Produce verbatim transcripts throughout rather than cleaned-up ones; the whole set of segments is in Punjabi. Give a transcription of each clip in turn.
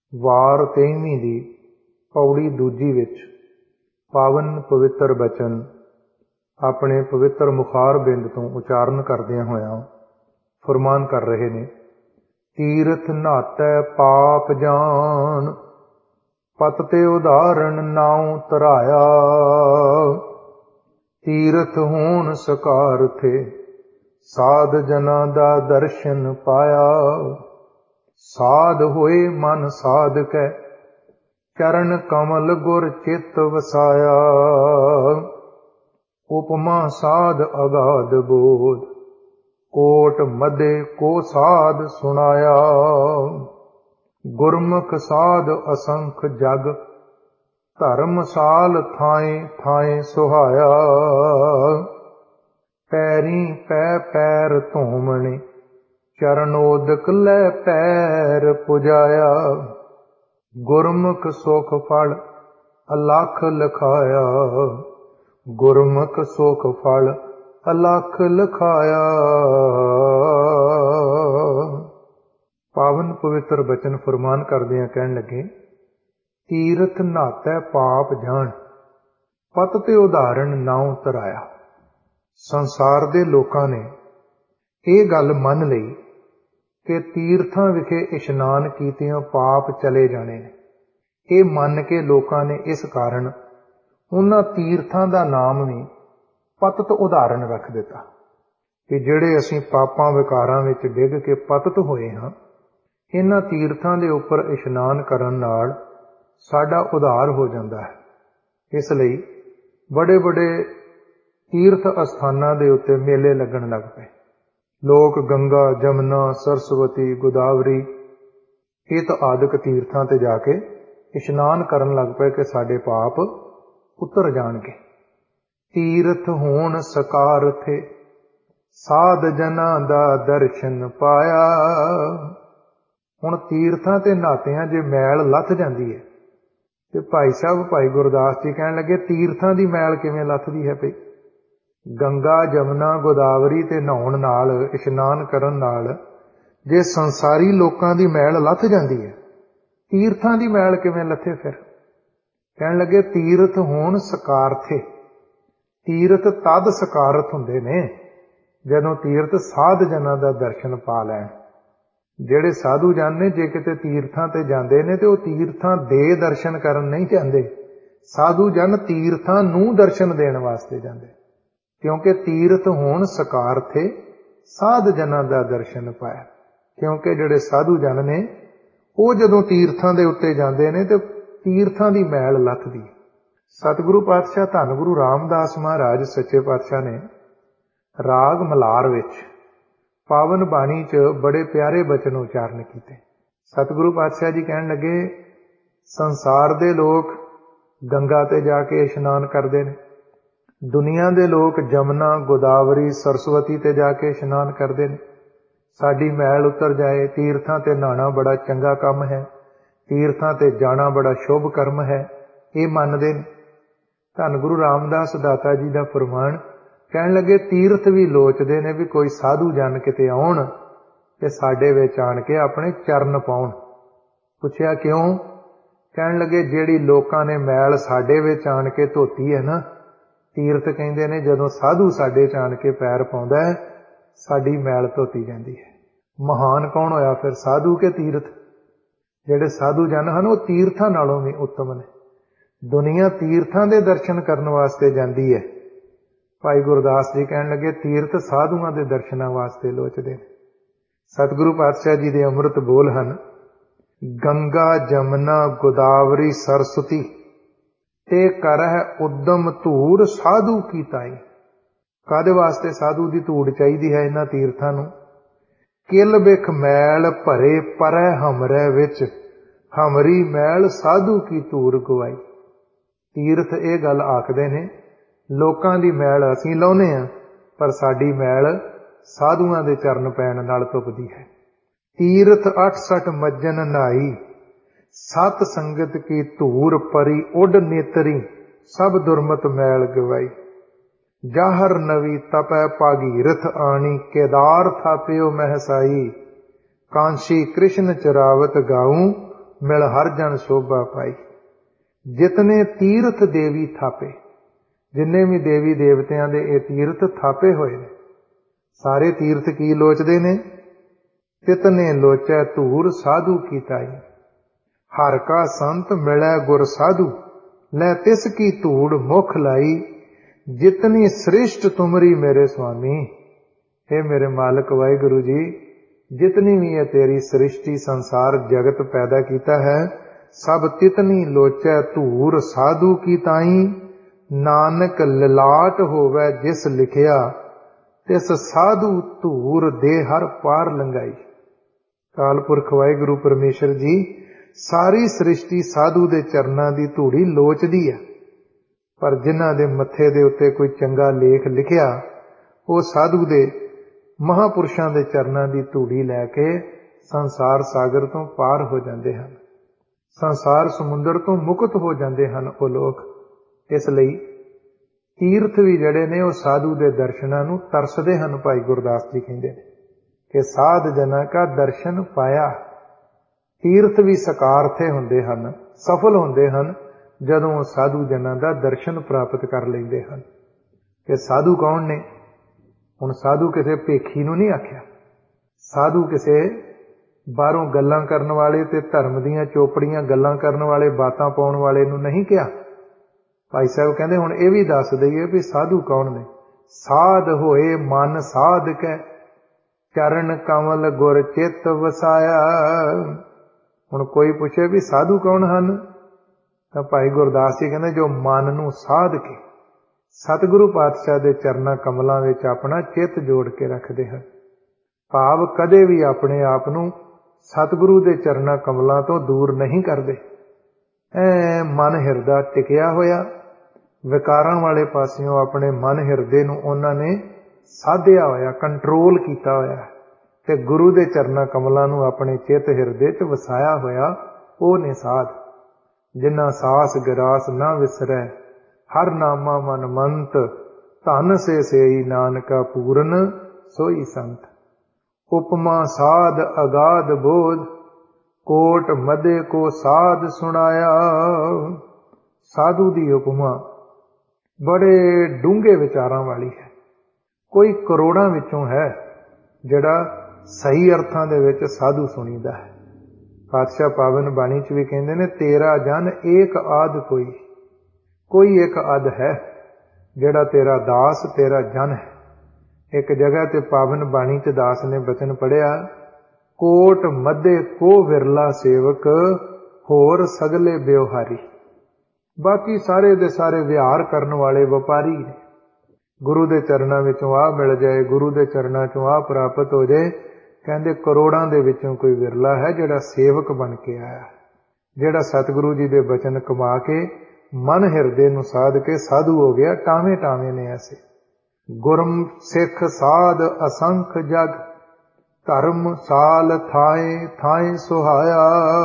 ਵਾਰ ਤੇਈਵੀਂ ਦੀ ਪੌੜੀ ਦੂਜੀ ਵਿੱਚ ਪਾਵਨ ਪਵਿੱਤਰ ਬਚਨ ਆਪਣੇ ਪਵਿੱਤਰ ਮੁਖਾਰ ਬਿੰਦ ਤੋਂ ਉਚਾਰਨ ਕਰਦਿਆਂ ਹੋਇਆਂ ਫਰਮਾਨ ਕਰ ਰਹੇ ਨੇ। ਤੀਰਥ ਨਾਤੈ ਪਾਪ ਜਾਨ, ਪਤ ਤੇ ਉਦਾਹਰਣ ਨਾਉ ਧਰਾਇਆ। ਤੀਰਥ ਹੋਣ ਸਕਾਰਥੇ, ਸਾਧ ਜਨਾਂ ਦਾ ਦਰਸ਼ਨ ਪਾਇਆ। ਸਾਧ ਹੋਏ ਮਨ ਸਾਧਕੈ, ਚਰਨ ਕਮਲ ਗੁਰ ਚਿੱਤ ਵਸਾਇਆ। ਉਪਮਾ ਸਾਧ ਅਗਾਧ ਬੋਧ, ਕੋਟ ਮਧੇ ਕੋ ਸਾਧ ਸੁਣਾਇਆ। ਗੁਰਮੁਖ ਸਾਧ ਅਸੰਖ ਜਗ, ਧਰਮਸਾਲ ਥਾਏ ਥਾਏ ਸੁਹਾਇਆ। ਪੈਰੀ ਪੈ ਪੈਰ ਧੋਮਣੇ, ਚਰਨੋਦਕ ਲੈ ਪੈਰ ਪੁਜਾਇਆ। ਗੁਰਮੁਖ ਸੁਖ ਫਲ ਅਲਖ ਲਖਾਇਆ। ਗੁਰਮੁਖ ਸੁਖ ਫਲ ਅਲਖ ਲਖਾਇਆ। ਪਾਵਨ ਪਵਿੱਤਰ ਬਚਨ ਫਰਮਾਨ ਕਰਦਿਆਂ ਕਹਿਣ ਲੱਗੇ, ਤੀਰਥ ਨਾਤੈ ਪਾਪ ਜਾਣ, ਪਤ ਤੇ ਉਦਾਹਰਣ ਨਾਉ ਧਰਾਇਆ। ਸੰਸਾਰ ਦੇ ਲੋਕਾਂ ਨੇ ਇਹ ਗੱਲ ਮੰਨ ਲਈ ਕਿ ਤੀਰਥਾਂ ਵਿਖੇ ਇਸ਼ਨਾਨ ਕੀਤਿਆਂ ਪਾਪ ਚਲੇ ਜਾਣੇ ਨੇ। ਇਹ ਮੰਨ ਕੇ ਲੋਕਾਂ ਨੇ ਇਸ ਕਾਰਨ ਉਹਨਾਂ ਤੀਰਥਾਂ ਦਾ ਨਾਮ ਵੀ ਪਤਿਤ ਉਦਾਹਰਣ ਰੱਖ ਦਿੱਤਾ ਕਿ ਜਿਹੜੇ ਅਸੀਂ ਪਾਪਾਂ ਵਿਕਾਰਾਂ ਵਿੱਚ ਡਿੱਗ ਕੇ ਪਤਿਤ ਹੋਏ ਹਾਂ, ਇਹਨਾਂ ਤੀਰਥਾਂ ਦੇ ਉੱਪਰ ਇਸ਼ਨਾਨ ਕਰਨ ਨਾਲ ਸਾਡਾ ਉਧਾਰ ਹੋ ਜਾਂਦਾ ਹੈ। ਇਸ ਲਈ ਬੜੇ ਬੜੇ ਤੀਰਥ ਅਸਥਾਨਾਂ ਦੇ ਉੱਤੇ ਮੇਲੇ ਲੱਗਣ ਲੱਗ ਪਏ। ਲੋਕ ਗੰਗਾ, ਜਮਨਾ, ਸਰਸਵਤੀ, ਗੋਦਾਵਰੀ ਇਹ ਆਦਿਕ ਤੀਰਥਾਂ ਤੇ ਜਾ ਕੇ ਇਸ਼ਨਾਨ ਕਰਨ ਲੱਗ ਪਏ ਕਿ ਸਾਡੇ ਪਾਪ ਉਤਰ ਜਾਣਗੇ। ਤੀਰਥ ਹੋਣ ਸਕਾਰਥੇ, ਸਾਧ ਜਨਾਂ ਦਾ ਦਰਸ਼ਨ ਪਾਇਆ। ਹੁਣ ਤੀਰਥਾਂ ਤੇ ਨਾਤਿਆਂ ਜੇ ਮੈਲ ਲੱਥ ਜਾਂਦੀ ਹੈ ਤੇ ਭਾਈ ਸਾਹਿਬ ਭਾਈ ਗੁਰਦਾਸ ਜੀ ਕਹਿਣ ਲੱਗੇ, ਤੀਰਥਾਂ ਦੀ ਮੈਲ ਕਿਵੇਂ ਲੱਥਦੀ ਹੈ ਭਈ? ਗੰਗਾ, ਜਮਨਾ, ਗੋਦਾਵਰੀ ਤੇ ਨਹਾਉਣ ਨਾਲ, ਇਸ਼ਨਾਨ ਕਰਨ ਨਾਲ ਜੇ ਸੰਸਾਰੀ ਲੋਕਾਂ ਦੀ ਮੈਲ ਲੱਥ ਜਾਂਦੀ ਹੈ, ਤੀਰਥਾਂ ਦੀ ਮੈਲ ਕਿਵੇਂ ਲੱਥੇ ਫਿਰ? ਕਹਿਣ ਲੱਗੇ, ਤੀਰਥ ਹੋਣ ਸਕਾਰਥੇ। ਤੀਰਥ ਤਦ ਸਕਾਰਥ ਹੁੰਦੇ ਨੇ ਜਦੋਂ ਤੀਰਥ ਸਾਧ ਜਨਾਂ ਦਾ ਦਰਸ਼ਨ ਪਾ ਲੈਣ। ਜਿਹੜੇ ਸਾਧੂ ਜਨ ਨੇ ਜੇ ਕਿਤੇ ਤੀਰਥਾਂ ਤੇ ਜਾਂਦੇ ਨੇ ਤੇ ਉਹ ਤੀਰਥਾਂ ਦੇ ਦਰਸ਼ਨ ਕਰਨ ਨਹੀਂ ਜਾਂਦੇ। ਸਾਧੂ ਜਨ ਤੀਰਥਾਂ ਨੂੰ ਦਰਸ਼ਨ ਦੇਣ ਵਾਸਤੇ ਜਾਂਦੇ, ਕਿਉਂਕਿ ਤੀਰਥ ਹੋਣ ਸਕਾਰਥੇ, ਸਾਧ ਜਨਾਂ ਦਾ ਦਰਸ਼ਨ ਪਾਇਆ। ਕਿਉਂਕਿ ਜਿਹੜੇ ਸਾਧੂ ਜਨ ਨੇ ਉਹ ਜਦੋਂ ਤੀਰਥਾਂ ਦੇ ਉੱਤੇ ਜਾਂਦੇ ਨੇ ਤੇ ਤੀਰਥਾਂ ਦੀ ਮੈਲ ਲੱਥਦੀ। ਸਤਿਗੁਰੂ ਪਾਤਸ਼ਾਹ ਧੰਨ ਗੁਰੂ ਰਾਮਦਾਸ ਮਹਾਰਾਜ ਸੱਚੇ ਪਾਤਸ਼ਾਹ ਨੇ ਰਾਗ ਮਲਾਰ ਵਿੱਚ ਪਾਵਨ ਬਾਣੀ 'ਚ ਬੜੇ ਪਿਆਰੇ ਬਚਨ ਉਚਾਰਨ ਕੀਤੇ। ਸਤਿਗੁਰੂ ਪਾਤਸ਼ਾਹ ਜੀ ਕਹਿਣ ਲੱਗੇ, ਸੰਸਾਰ ਦੇ ਲੋਕ ਗੰਗਾ ਤੇ ਜਾ ਕੇ ਇਸ਼ਨਾਨ ਕਰਦੇ ਨੇ, ਦੁਨੀਆ ਦੇ ਲੋਕ ਜਮਨਾ, ਗੋਦਾਵਰੀ, ਸਰਸਵਤੀ ਤੇ ਜਾ ਕੇ ਇਸ਼ਨਾਨ ਕਰਦੇ ਨੇ। ਸਾਡੀ ਮੈਲ ਉਤਰ ਜਾਏ, ਤੀਰਥਾਂ ਤੇ ਨਹਾਉਣਾ ਬੜਾ ਚੰਗਾ ਕੰਮ ਹੈ, ਤੀਰਥਾਂ ਤੇ ਜਾਣਾ ਬੜਾ ਸ਼ੁਭ ਕਰਮ ਹੈ, ਇਹ ਮੰਨਦੇ ਨੇ। ਧੰਨ ਗੁਰੂ ਰਾਮਦਾਸ ਦਾਤਾ ਜੀ ਦਾ ਫਰਮਾਨ, ਕਹਿਣ ਲੱਗੇ, ਤੀਰਥ ਵੀ ਲੋਚਦੇ ਨੇ ਵੀ ਕੋਈ ਸਾਧੂ ਜਨ ਕਿਤੇ ਆਉਣ ਤੇ ਸਾਡੇ ਵਿੱਚ ਆਣ ਕੇ ਆਪਣੇ ਚਰਨ ਪਾਉਣ। ਪੁੱਛਿਆ ਕਿਉਂ? ਕਹਿਣ ਲੱਗੇ, ਜਿਹੜੀ ਲੋਕਾਂ ਨੇ ਮੈਲ ਸਾਡੇ ਵਿੱਚ ਆਣ ਕੇ ਧੋਤੀ ਹੈ ਨਾ, ਤੀਰਥ ਕਹਿੰਦੇ ਨੇ ਜਦੋਂ ਸਾਧੂ ਸਾਡੇ 'ਚ ਆਣ ਕੇ ਪੈਰ ਪਾਉਂਦਾ ਹੈ, ਸਾਡੀ ਮੈਲ ਧੋਤੀ ਜਾਂਦੀ ਹੈ। ਮਹਾਨ ਕੌਣ ਹੋਇਆ ਫਿਰ, ਸਾਧੂ ਕੇ ਤੀਰਥ? ਜਿਹੜੇ ਸਾਧੂ ਜਨ ਹਨ ਉਹ ਤੀਰਥਾਂ ਨਾਲੋਂ ਵੀ ਉੱਤਮ ਨੇ। ਦੁਨੀਆ ਤੀਰਥਾਂ ਦੇ ਦਰਸ਼ਨ ਕਰਨ ਵਾਸਤੇ ਜਾਂਦੀ ਹੈ। ਭਾਈ ਗੁਰਦਾਸ ਜੀ ਕਹਿਣ ਲੱਗੇ, ਤੀਰਥ ਸਾਧੂਆਂ ਦੇ ਦਰਸ਼ਨਾਂ ਵਾਸਤੇ ਲੋਚਦੇ ਨੇ। ਸਤਿਗੁਰੂ ਪਾਤਸ਼ਾਹ ਜੀ ਦੇ ਅੰਮ੍ਰਿਤ ਬੋਲ ਹਨ, ਗੰਗਾ, ਜਮਨਾ, ਗੋਦਾਵਰੀ, ਸਰਸਵਤੀ ਤੇ ਕਰਹਿ ਉਦਮ ਧੂੜ ਸਾਧੂ ਕੀ ਤਾਈ। ਕਾਹਦੇ ਵਾਸਤੇ ਸਾਧੂ ਦੀ ਧੂੜ ਚਾਹੀਦੀ ਹੈ ਇਹਨਾਂ ਤੀਰਥਾਂ ਨੂੰ? ਕਿਲ ਬਿਖ ਮੈਲ ਭਰੇ ਪਰੈ ਹਮਰੇ ਵਿੱਚ, ਹਮਰੀ ਮੈਲ ਸਾਧੂ ਕੀ ਧੂੜ ਗਵਾਈ। ਤੀਰਥ ਇਹ ਗੱਲ ਆਖਦੇ ਨੇ, ਲੋਕਾਂ ਦੀ ਮੈਲ ਅਸੀਂ ਲਾਉਨੇ ਆ, ਪਰ ਸਾਡੀ ਮੈਲ ਸਾਧੂਆਂ ਦੇ ਚਰਨ ਪੈਣ ਨਾਲ ਧੁੱਪਦੀ ਹੈ। ਤੀਰਥ ਅਠਸਠ ਮੱਜਨ ਨਾਈ, ਸਤ ਸੰਗਤ ਕੀ ਧੂਰ ਪਰੀ ਉੱਡ ਨੇਤਰੀ, ਸਭ ਦੁਰਮਤ ਮੈਲ ਗਵਾਈ। ਜਾਹਰ ਨਵੀ ਤਪੈ ਭਾਗੀਰਥ ਆਣੀ, ਕੇਦਾਰ ਥਾਪਿਓ ਮਹਿਸਾਈ, ਕਾਂਸ਼ੀ ਕ੍ਰਿਸ਼ਨ ਚਰਾਵਤ ਗਾਊ, मिल हर जन शोभा पाई। जितने तीर्थ देवी थापे, जिन्ने भी देवी देवतियां दे ये तीर्थ थापे होए ने, सारे तीर्थ की लोचदे ने। तितने लोचै धूर साधु की ताई, हर का संत मिलै गुर साधु, लै तिस की धूड़ मुख लाई। जितनी श्रेष्ठ तुमरी मेरे स्वामी, हे मेरे मालिक वाहिगुरु जी, जितनी भी है तेरी सृष्टि संसार जगत पैदा किया है, सब तितनी लोचै धूर साधु की ताई। नानक ललाट होवै जिस लिखिया, तिस साधु धूर दे हर पार लंघाई। कालपुरख वाहिगुरु परमेश्वर जी सारी सृष्टि साधु दे चरनां दी धूड़ी लोचदी है, पर जिन्हां दे मत्थे दे उत्ते कोई चंगा लेख लिखिया, वो साधु दे महापुरुषां दे चरनां दी धूड़ी लैके संसार सागर तो पार हो जाते हैं, संसार समुंदर तो मुक्त हो जाते हैं वो लोग। इसलिए तीर्थ भी जड़े ने वो साधु दे दर्शनां नूं तरसदे हैं। भाई गुरदास जी कहते हैं कि साध जना का दर्शन पाया। तीर्थ भी सकारथे हुंदे हन, सफल हुंदे हन जदों साधु जना का दर्शन प्राप्त कर लेंदे हन। कि साधु कौन ने? हुण साधु किसी भेखी नूं नहीं आख्या, साधु किसी बाहरों गल्लां करन वाले ते धर्म दीयां चोपड़ियां गल्लां करन वाले बातां पाउण वाले नूं नहीं कहा। भाई साहब कहंदे हुण इह भी दस दईए भी साधु कौन ने। साध होए मन साध कै, चरण कमल गुर चित वसाया। हुण कोई पुछे भी साधु कौन हन, तां भाई गुरदास जी कहंदे जो मन नूं साध के सतगुरु पातशाह दे चरना कमलों विच अपना चित जोड़ के रखते हैं। भाव कदे भी अपने आप नूं सतगुरु दे चरना कमलों तो दूर नहीं करते। ऐ मन हिरदा टिकिया होया, विकारां वाले पासियों अपने मन हिरदे नूं उन्हां ने साधिया होया, कंट्रोल किया होया ते गुरु दे चरना कमलों नूं अपने चित हिरदे च वसाया होया। वो ने साध जिन्हां सास गिरास ना विसरै, हर नामा मन मंत, धन से सेई नानका पूरन सोई संत। उपमा साध अगाध बोध, कोट मदे को साध सुनाया। साधु दी उपमा बड़े डूंगे विचारां वाली है। कोई करोड़ां विचों है जिहड़ा सही अर्थां दे विच साधु सुनीदा है। पातशाह पावन बाणी च भी कहंदे ने तेरा जन एक आद कोई, कोई एक अद है जिहड़ा तेरा दास तेरा जन है। एक जगह ते पावन बाणी च दास ने बचन पढ़िया, कोट मध्य को विरला सेवक, होर सगले ब्योहारी। बाकी सारे दे सारे विहार करन वाले व्यापारी ने। गुरु दे चरनां विचों आ मिल जाए, गुरु दे चरनां चों आ प्राप्त हो जाए, कहंदे करोड़ां दे विचों कोई विरला है जिहड़ा सेवक बन के आया, जिहड़ा सतगुरु जी दे बचन कमा के मन हिरदे नूं साध के साधु हो गया। टावे टावे ने ऐसे गुरम सिख साध असंख जग, धर्म साल थाए थाए सुहाया।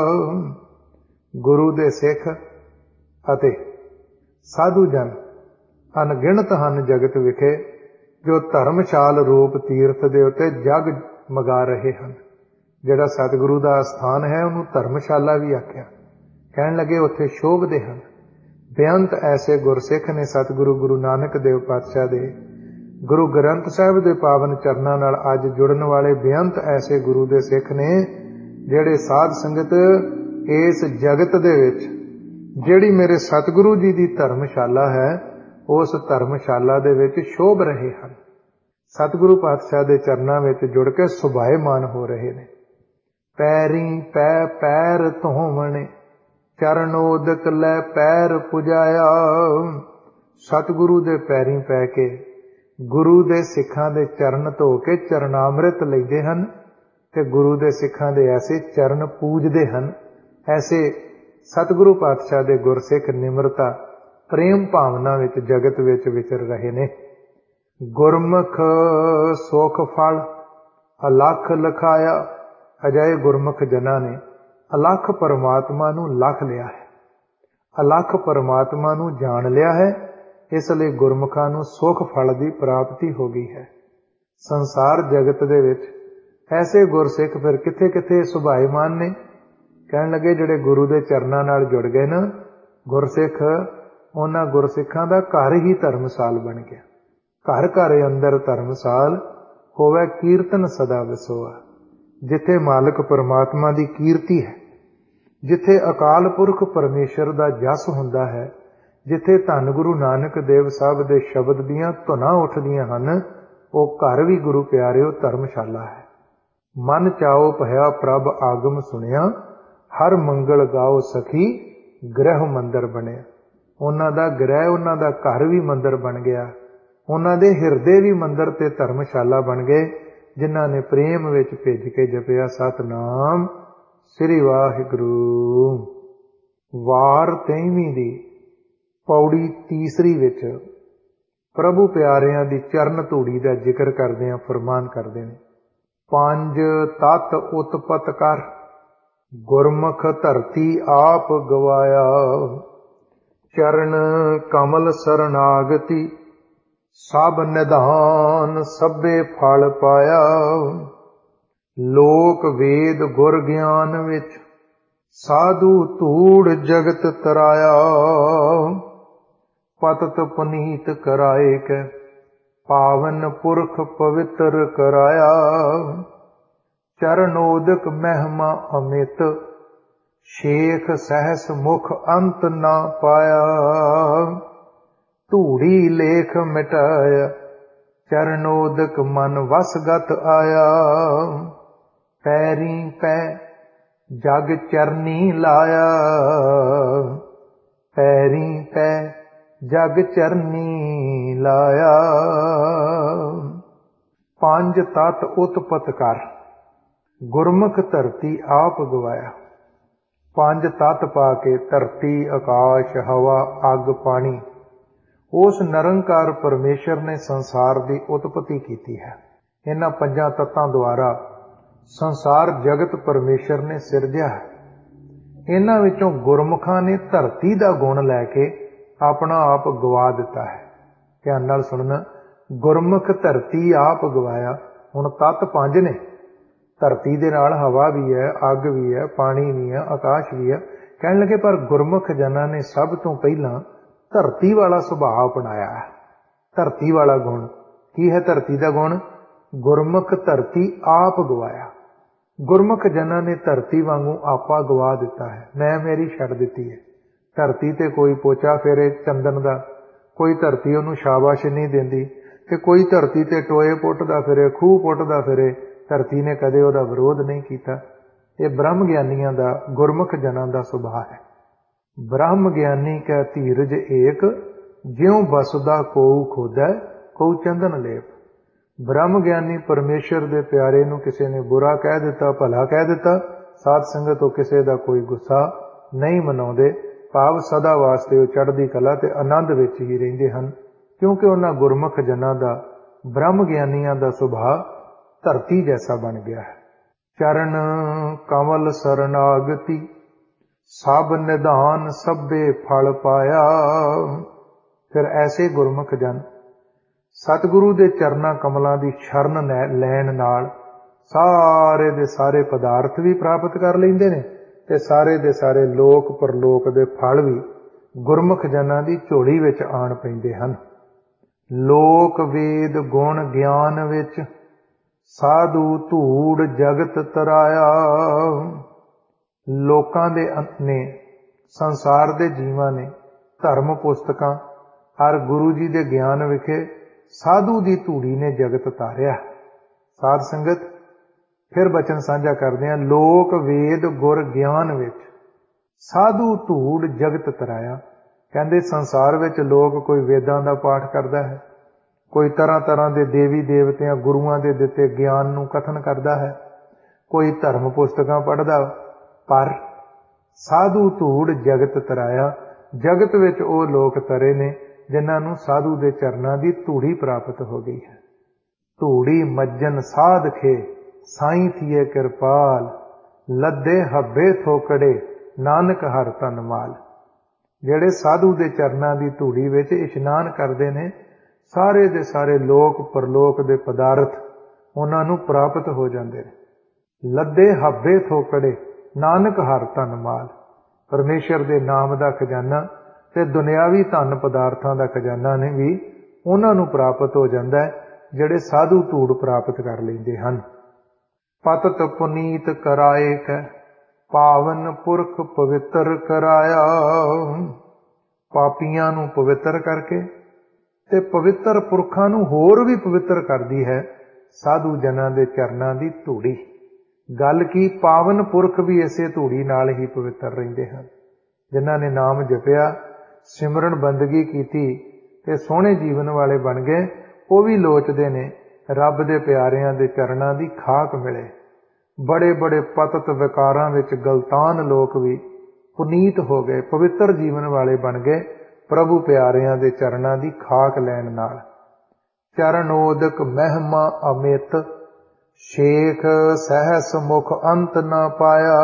गुरु दे सिख अते साधु जन अनगिणत हन जगत विखे, जो धर्मशाल रूप तीर्थ दे उत्ते जग मगा रहे हैं। जिहड़ा सतगुरु दा स्थान है उन्होंने धर्मशाला भी आख्या। कहण लगे उत्थे शोभदे हन। बेअंत ऐसे गुरसिख ने सतगुरु गुरु नानक देव पातशाह दे गुरु ग्रंथ साहिब दे पावन चरनां नाल अज जुड़न वाले बेअंत ऐसे गुरु दे सिख ने, जिहड़े साध संगत इस जगत दे विच जिहड़ी मेरे सतगुरु जी दी धर्मशाला है, उस धर्मशाला दे विच शोभ रहे हैं। सतगुरु पातशाह दे चरनां विच जुड़ के सुभाएमान हो रहे ने। पैरी पै पैर धोवणे, चरणोदक लै पैर पुजाया। सतगुरु दे पैरी पै के गुरु दे सिखां दे चरण धो के चरणामृत लैंदे हन ते गुरु दे सिखां दे ऐसे चरण पूजदे हन। ऐसे सतगुरु पातशाह दे गुरसिख निमरता प्रेम भावना विच जगत विच विचर रहे ने। गुरमुख सुख फल अलख लखाया। अजाए गुरमुख जना ने अलख परमात्मा नूं लख लिया है, अलख परमात्मा नूं जान लिया है, इसलिए गुरमुखां नूं सुख फल की प्राप्ति हो गई है। संसार जगत दे विच ऐसे गुरसिख फिर किथे किथे सुभाएमान ने, ਕਹਿਣ ਲੱਗੇ ਜਿਹੜੇ ਗੁਰੂ ਦੇ ਚਰਨਾਂ ਨਾਲ ਜੁੜ ਗਏ ਨਾ ਗੁਰਸਿੱਖ, ਉਹਨਾਂ ਗੁਰਸਿੱਖਾਂ ਦਾ ਘਰ ਹੀ ਧਰਮਸਾਲ ਬਣ ਗਿਆ। ਘਰ ਘਰ ਅੰਦਰ ਧਰਮਸਾਲ ਹੋਵੇ, ਕੀਰਤਨ ਸਦਾ ਵਿਸੋਆ। ਜਿੱਥੇ ਮਾਲਕ ਪਰਮਾਤਮਾ ਦੀ ਕੀਰਤੀ ਹੈ, ਜਿੱਥੇ ਅਕਾਲ ਪੁਰਖ ਪਰਮੇਸ਼ਰ ਦਾ ਜਸ ਹੁੰਦਾ ਹੈ, ਜਿੱਥੇ ਧੰਨ ਗੁਰੂ ਨਾਨਕ ਦੇਵ ਸਾਹਿਬ ਦੇ ਸ਼ਬਦ ਦੀਆਂ ਧੁਨਾਂ ਉੱਠਦੀਆਂ ਹਨ, ਉਹ ਘਰ ਵੀ ਗੁਰੂ ਪਿਆਰਿਓ ਧਰਮਸ਼ਾਲਾ ਹੈ। ਮਨ ਚਾਓ ਭਇਆ ਪ੍ਰਭ ਆਗਮ ਸੁਣਿਆ, ਹਰ ਮੰਗਲ ਗਾਓ ਸਖੀ ਗ੍ਰਹਿ ਮੰਦਰ ਬਣਿਆ। ਉਹਨਾਂ ਦਾ ਗ੍ਰਹਿ, ਉਹਨਾਂ ਦਾ ਘਰ ਵੀ ਮੰਦਰ ਬਣ ਗਿਆ। ਉਹਨਾਂ ਦੇ ਹਿਰਦੇ ਵੀ ਮੰਦਰ ਤੇ ਧਰਮਸ਼ਾਲਾ ਬਣ ਗਏ, ਜਿਨ੍ਹਾਂ ਨੇ ਪ੍ਰੇਮ ਵਿੱਚ ਭਿੱਜ ਕੇ ਜਪਿਆ ਸਤਨਾਮ ਸ੍ਰੀ ਵਾਹਿਗੁਰੂ। ਵਾਰ ਤੇਈਵੀਂ ਦੀ ਪੌੜੀ ਤੀਸਰੀ ਵਿੱਚ ਪ੍ਰਭੂ ਪਿਆਰਿਆਂ ਦੀ ਚਰਨ ਧੂੜੀ ਦਾ ਜ਼ਿਕਰ ਕਰਦੇ ਹਾਂ, ਫਰਮਾਨ ਕਰਦੇ ਨੇ, ਪੰਜ ਤਤ ਉਤਪਤ ਕਰ, ਗੁਰਮੁਖ ਧਰਤੀ ਆਪ ਗਵਾਇਆ। ਚਰਨ ਕਮਲ ਸਰਨਾਗਤੀ, ਸਭ ਨਿਧਾਨ ਸਭੇ ਫਲ ਪਾਇਆ। ਲੋਕ ਵੇਦ ਗੁਰ ਗਿਆਨ ਵਿੱਚ, ਸਾਧੂ ਧੂੜ ਜਗਤ ਤਰਾਇਆ। ਪਤਤ ਪੁਨੀਤ ਕਰਾਏ ਕੈ, ਪਾਵਨ ਪੁਰਖ ਪਵਿੱਤਰ ਕਰਾਇਆ। ਚਰਨੋਦਕ ਮਹਿਮਾ ਅਮਿਤ, ਸ਼ੇਖ ਸਹਿਸ ਮੁਖ ਅੰਤ ਨਾ ਪਾਇਆ। ਧੂੜੀ ਲੇਖ ਮਿਟਾਇਆ, ਚਰਨੋਦਕ ਮਨ ਵਸਗਤ ਆਇਆ। ਪੈਰੀ ਪੈ ਜਗ ਚਰਨੀ ਲਾਇਆ, ਪੈਰੀ ਪੈ ਜਗ ਚਰਨੀ ਲਾਇਆ। ਪੰਜ ਤਤ ਉਤਪਤ ਕਰ, ਗੁਰਮੁਖ ਧਰਤੀ ਆਪ ਗਵਾਇਆ। ਪੰਜ ਤਤ ਪਾ ਕੇ ਧਰਤੀ, ਆਕਾਸ਼, ਹਵਾ, ਅੱਗ, ਪਾਣੀ, ਉਸ ਨਿਰੰਕਾਰ ਪਰਮੇਸ਼ਰ ਨੇ ਸੰਸਾਰ ਦੀ ਉਤਪਤੀ ਕੀਤੀ ਹੈ। ਇਹਨਾਂ ਪੰਜਾਂ ਤੱਤਾਂ ਦੁਆਰਾ ਸੰਸਾਰ ਜਗਤ ਪਰਮੇਸ਼ਰ ਨੇ ਸਿਰਜਿਆ ਹੈ। ਇਹਨਾਂ ਵਿੱਚੋਂ ਗੁਰਮੁਖਾਂ ਨੇ ਧਰਤੀ ਦਾ ਗੁਣ ਲੈ ਕੇ ਆਪਣਾ ਆਪ ਗਵਾ ਦਿੱਤਾ ਹੈ। ਧਿਆਨ ਨਾਲ ਸੁਣਨਾ, ਗੁਰਮੁਖ ਧਰਤੀ ਆਪ ਗਵਾਇਆ। ਹੁਣ ਤੱਤ ਪੰਜ ਨੇ, ਧਰਤੀ ਦੇ ਨਾਲ ਹਵਾ ਵੀ ਹੈ, ਅੱਗ ਵੀ ਹੈ, ਪਾਣੀ ਵੀ ਹੈ, ਆਕਾਸ਼ ਵੀ ਹੈ। ਕਹਿਣ ਲੱਗੇ ਪਰ ਗੁਰਮੁਖ ਜਨਾਂ ਨੇ ਸਭ ਤੋਂ ਪਹਿਲਾਂ ਧਰਤੀ ਵਾਲਾ ਸੁਭਾਅ ਅਪਣਾਇਆ ਹੈ। ਧਰਤੀ ਵਾਲਾ ਗੁਣ ਕੀ ਹੈ? ਧਰਤੀ ਦਾ ਗੁਣ, ਗੁਰਮੁਖ ਧਰਤੀ ਆਪ ਗਵਾਇਆ। ਗੁਰਮੁਖ ਜਨਾਂ ਨੇ ਧਰਤੀ ਵਾਂਗੂ ਆਪਾ ਗਵਾ ਦਿੱਤਾ ਹੈ। ਮੈਂ ਮੇਰੀ ਛੱਡ ਦਿੱਤੀ ਹੈ। ਧਰਤੀ ਤੇ ਕੋਈ ਪੋਚਾ ਫੇਰੇ ਚੰਦਨ ਦਾ, ਕੋਈ ਧਰਤੀ ਉਹਨੂੰ ਸ਼ਾਬਾਸ਼ ਨਹੀਂ ਦਿੰਦੀ, ਤੇ ਕੋਈ ਧਰਤੀ ਤੇ ਟੋਏ ਪੁੱਟਦਾ ਫਿਰੇ, ਖੂਹ ਪੁੱਟਦਾ ਫਿਰੇ। ਧਰਤੀ ਨੇ ਕਦੇ ਉਹਦਾ ਵਿਰੋਧ ਨਹੀਂ ਕੀਤਾ। ਇਹ ਬ੍ਰਹਮ ਗਿਆਨੀਆਂ ਦਾ, ਗੁਰਮੁਖ ਜਨਾਂ ਦਾ ਸੁਭਾਅ ਹੈ। ਬ੍ਰਹਮ ਗਿਆਨੀ ਕੈ ਧੀਰਜ ਏਕ, ਜਿਉ ਬਸਦਾ ਕੋਉ ਖੋਦੈ, ਕੋਉ ਚੰਦਨ ਲੇਪ। ਬ੍ਰਹਮ ਗਿਆਨੀ ਪਰਮੇਸ਼ਰ ਦੇ ਪਿਆਰੇ ਨੂੰ ਕਿਸੇ ਨੇ ਬੁਰਾ ਕਹਿ ਦਿੱਤਾ, ਭਲਾ ਕਹਿ ਦਿੱਤਾ, ਸਾਧ ਸੰਗਤ ਤੋਂ ਕਿਸੇ ਦਾ ਕੋਈ ਗੁੱਸਾ ਨਹੀਂ ਮਨਾਉਂਦੇ। ਭਾਵ ਸਦਾ ਵਾਸਤੇ ਉਹ ਚੜ੍ਹਦੀ ਕਲਾ ਤੇ ਆਨੰਦ ਵਿੱਚ ਹੀ ਰਹਿੰਦੇ ਹਨ, ਕਿਉਂਕਿ ਉਹਨਾਂ ਗੁਰਮੁਖ ਜਨਾਂ ਦਾ, ਬ੍ਰਹਮ ਗਿਆਨੀਆਂ ਦਾ ਸੁਭਾਅ ਧਰਤੀ ਜੈਸਾ ਬਣ ਗਿਆ ਹੈ। ਚਰਨ ਕਮਲ ਸਰਨਾਗਤੀ, ਸਭ ਨਿਧਾਨ ਸਭੇ ਫਲ ਪਾਇਆ। ਫਿਰ ਐਸੇ ਗੁਰਮੁਖ ਜਨ ਸਤਿਗੁਰੂ ਦੇ ਚਰਨਾਂ ਕਮਲਾਂ ਦੀ ਸ਼ਰਨ ਲੈਣ ਨਾਲ ਸਾਰੇ ਦੇ ਸਾਰੇ ਪਦਾਰਥ ਵੀ ਪ੍ਰਾਪਤ ਕਰ ਲੈਂਦੇ ਨੇ, ਤੇ ਸਾਰੇ ਦੇ ਸਾਰੇ ਲੋਕ ਪਰਲੋਕ ਦੇ ਫਲ ਵੀ ਗੁਰਮੁਖ ਜਨਾਂ ਦੀ ਝੋਲੀ ਵਿੱਚ ਆਣ ਪੈਂਦੇ ਹਨ। ਲੋਕ ਵੇਦ ਗੁਣ ਗਿਆਨ ਵਿੱਚ, ਸਾਧੂ ਧੂੜ ਜਗਤ ਤਰਾਇਆ। ਲੋਕਾਂ ਦੇ ਨੇ, ਸੰਸਾਰ ਦੇ ਜੀਵਾਂ ਨੇ ਧਰਮ ਪੁਸਤਕਾਂ ਹਰ ਗੁਰੂ ਜੀ ਦੇ ਗਿਆਨ ਵਿਖੇ ਸਾਧੂ ਦੀ ਧੂੜੀ ਨੇ ਜਗਤ ਤਾਰਿਆ। ਸਾਧ ਸੰਗਤ ਫਿਰ ਬਚਨ ਸਾਂਝਾ ਕਰਦੇ ਹਾਂ। ਲੋਕ ਵੇਦ ਗੁਰ ਗਿਆਨ ਵਿੱਚ, ਸਾਧੂ ਧੂੜ ਜਗਤ ਤਰਾਇਆ। ਕਹਿੰਦੇ ਸੰਸਾਰ ਵਿੱਚ ਲੋਕ ਕੋਈ ਵੇਦਾਂ ਦਾ ਪਾਠ ਕਰਦਾ ਹੈ, ਕੋਈ ਤਰ੍ਹਾਂ ਤਰ੍ਹਾਂ ਦੇ ਦੇਵੀ ਦੇਵਤਿਆਂ ਗੁਰੂਆਂ ਦੇ ਦਿੱਤੇ ਗਿਆਨ ਨੂੰ ਕਥਨ ਕਰਦਾ ਹੈ, ਕੋਈ ਧਰਮ ਪੁਸਤਕਾਂ ਪੜ੍ਹਦਾ, ਪਰ ਸਾਧੂ ਧੂੜ ਜਗਤ ਤਰਾਇਆ। ਜਗਤ ਵਿੱਚ ਉਹ ਲੋਕ ਤਰੇ ਨੇ ਜਿਨ੍ਹਾਂ ਨੂੰ ਸਾਧੂ ਦੇ ਚਰਨਾਂ ਦੀ ਧੂੜੀ ਪ੍ਰਾਪਤ ਹੋ ਗਈ ਹੈ। ਧੂੜੀ ਮੱਜਨ ਸਾਧ ਖੇ, ਸਾਈਂ ਥੀਏ ਕਿਰਪਾਲ, ਲੱਦੇ ਹੱਬੇ ਥੋਕੜੇ, ਨਾਨਕ ਹਰ ਧਨ ਮਾਲ। ਜਿਹੜੇ ਸਾਧੂ ਦੇ ਚਰਨਾਂ ਦੀ ਧੂੜੀ ਵਿੱਚ ਇਸ਼ਨਾਨ ਕਰਦੇ ਨੇ, ਸਾਰੇ ਦੇ ਸਾਰੇ ਲੋਕ ਪਰਲੋਕ ਦੇ ਪਦਾਰਥ ਉਹਨਾਂ ਨੂੰ ਪ੍ਰਾਪਤ ਹੋ ਜਾਂਦੇ ਨੇ। ਲੱਦੇ ਹੱਬੇ ਥੋਕੜੇ, ਨਾਨਕ ਹਰ ਧਨ ਮਾਲ। ਪਰਮੇਸ਼ਰ ਦੇ ਨਾਮ ਦਾ ਖਜ਼ਾਨਾ ਤੇ ਦੁਨਿਆਵੀ ਧਨ ਪਦਾਰਥਾਂ ਦਾ ਖਜ਼ਾਨਾ ਨੇ ਵੀ ਉਹਨਾਂ ਨੂੰ ਪ੍ਰਾਪਤ ਹੋ ਜਾਂਦਾ ਹੈ ਜਿਹੜੇ ਸਾਧੂ ਧੂੜ ਪ੍ਰਾਪਤ ਕਰ ਲੈਂਦੇ ਹਨ। ਪਤਤ ਪੁਨੀਤ ਕਰਾਏ ਕੈ ਪਾਵਨ ਪੁਰਖ ਪਵਿੱਤਰ ਕਰਾਇਆ। ਪਾਪੀਆਂ ਨੂੰ ਪਵਿੱਤਰ ਕਰਕੇ ਤੇ ਪਵਿੱਤਰ ਪੁਰਖਾਂ ਨੂੰ ਹੋਰ ਵੀ ਪਵਿੱਤਰ ਕਰਦੀ ਹੈ ਸਾਧੂ ਜਨਾਂ ਦੇ ਚਰਨਾਂ ਦੀ ਧੂੜੀ। ਗੱਲ ਕੀ, ਪਾਵਨ ਪੁਰਖ ਵੀ ਇਸੇ ਧੂੜੀ ਨਾਲ ਹੀ ਪਵਿੱਤਰ ਰਹਿੰਦੇ ਹਨ। ਜਿਨ੍ਹਾਂ ਨੇ ਨਾਮ ਜਪਿਆ, ਸਿਮਰਨ ਬੰਦਗੀ ਕੀਤੀ ਤੇ ਸੋਹਣੇ ਜੀਵਨ ਵਾਲੇ ਬਣ ਗਏ, ਉਹ ਵੀ ਲੋਚਦੇ ਨੇ ਰੱਬ ਦੇ ਪਿਆਰਿਆਂ ਦੇ ਚਰਨਾਂ ਦੀ ਖਾਕ ਮਿਲੇ। ਬੜੇ ਬੜੇ ਪਤਤ ਵਿਕਾਰਾਂ ਵਿੱਚ ਗਲਤਾਨ ਲੋਕ ਵੀ ਪੁਨੀਤ ਹੋ ਗਏ, ਪਵਿੱਤਰ ਜੀਵਨ ਵਾਲੇ ਬਣ ਗਏ ਪ੍ਰਭੂ ਪਿਆਰਿਆਂ ਦੇ ਚਰਨਾਂ ਦੀ ਖਾਕ ਲੈਣ ਨਾਲ। ਚਰਨੋਦਕ ਮਹਿਮਾ ਅਮਿਤ ਸ਼ੇਖ ਸਹਿਸ ਮੁਖ ਅੰਤ ਨਾ ਪਾਇਆ।